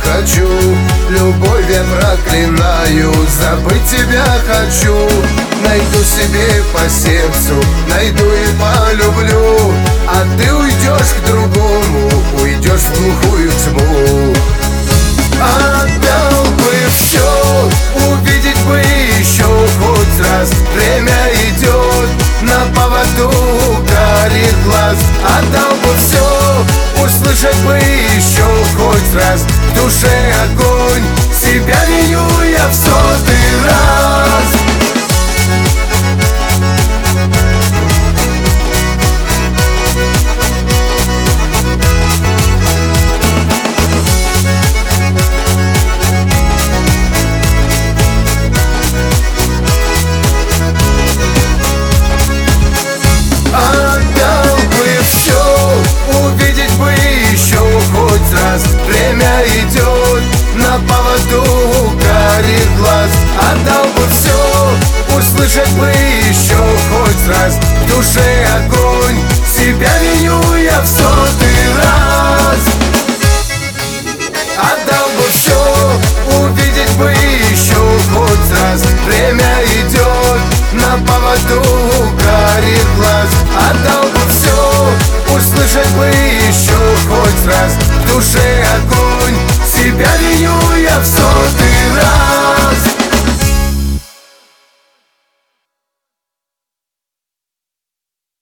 хочу, любовь я проклинаю, забыть тебя хочу. Найду себе по сердцу, найду и полюблю, а ты уйдешь к другому, уйдешь в глухую тьму. Отдал бы все, увидеть бы еще хоть раз. Время идет, на поводу горит глаз. Отдал бы все, услышать бы еще хоть раз. В душе огонь, себя виню я в 100-й раз. Время идет, на поводу горит глаз. Отдал бы все, услышать бы еще хоть раз. В душе огонь, себя виню я в 100-й